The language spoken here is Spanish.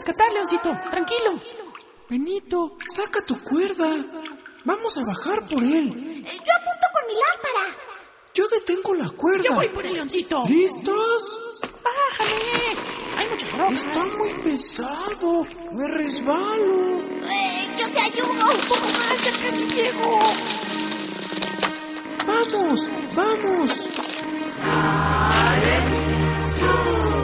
rescatar, Leoncito. Tranquilo. Benito, saca tu cuerda. Vamos a bajar por él. Yo apunto con mi lámpara. Yo detengo la cuerda. Yo voy por el Leoncito. ¿Listos? Bájame. Hay muchas rocas. Está muy pesado. Me resbalo. Yo te ayudo. Un poco más, ya casi llego. ¡Vamos! ¡Vamos! ¡Sube!